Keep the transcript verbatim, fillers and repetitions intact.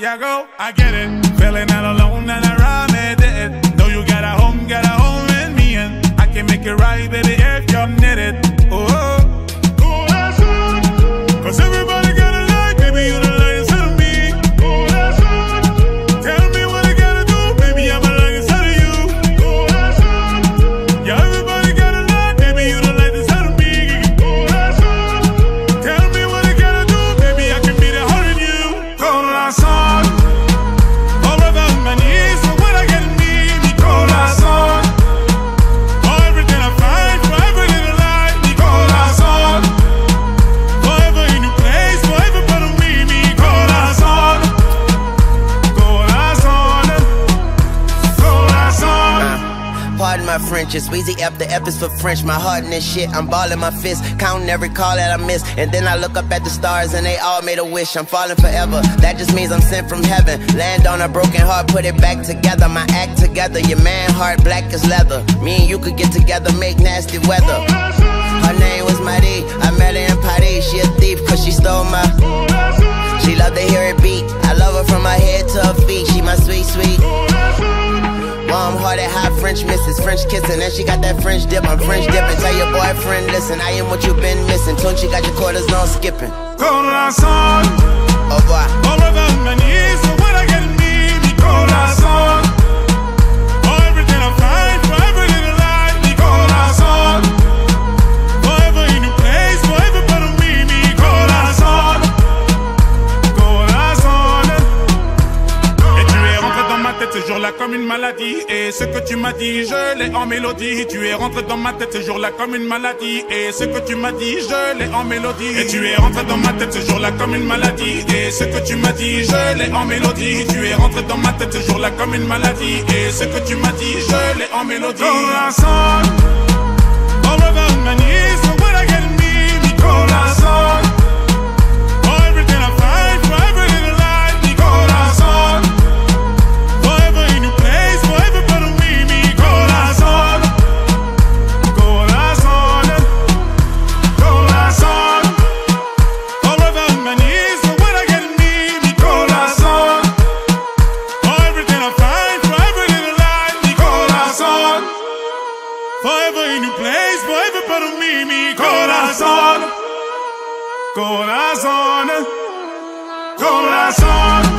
Santiago, I get it. Feeling all alone and I rhyme it, it. Know you got a home, got a home in me, and I can make it right, baby, if you're knitted. Oh, oh, that's it. Cause everybody got a light, baby, you the light inside of me. Oh, that's it. Tell me what I gotta do, baby, I'm a light inside of you. Oh, that's it. Yeah, everybody got a light, baby, you the light inside of me. Oh, that's it. Tell me what I gotta do, baby, I can be the heart in you. Corazón, forever on my knees, so what I gotta need, mi corazón. For everything I find, for everything I like, mi corazón. Forever in your place, forever part of me, mi corazón. Corazón, corazón. Uh, pardon my French, it's Weezy F, the F is for French. My heart in this shit, I'm balling my fist, counting every call that I miss. And then I look up at the stars and they all made a wish. I'm falling forever, that just means I'm sent from heaven. Land on a broken heart, put it back together. My act together, your man heart black as leather. Me and you could get together, make nasty weather. Her name was Marie, I met her in Paris. She a thief cause she stole my. She love to hear it beat, I love her from her head to her feet. She my sweet, sweet warm-hearted, hot French missus, French kissing, and she got that French dip. I'm French dipping. Tell your boyfriend, listen, I am what you been missing. Tunchi got your quarters on skipping. Corazón, Au revoir. forever on my knees, so what I gotta need, mi corazón. For everything I find, for everything I like, mi corazón. Forever in your place, forever part of me, mi corazón. Corazón. Et tu es rentré dans ma tête ce jour-là comme une maladie. Et ce que tu m'as dit, je l'ai en mélodie. Tu es rentré dans ma tête ce jour-là comme une maladie. Et ce que tu m'as dit, je l'ai en mélodie. Et tu es rentré dans ma tête ce jour-là comme une maladie. Et ce que tu m'as dit, je l'ai en mélodie. Tu es rentré dans ma tête ce jour-là comme une maladie. Et ce que tu m'as dit, je l'ai en mélodie. Corazón, forever on my knees, so what I gotta need, mi corazón. For everything I find, for everything I like, mi corazón. Forever in your place, forever part of me, mi corazón. Corazón, corazón. Forever on my knees, so what I gotta need, mi corazón. For everything I find, for everything I like, mi corazón. Forever in your place, forever part of me, mi corazón. Corazón, corazón.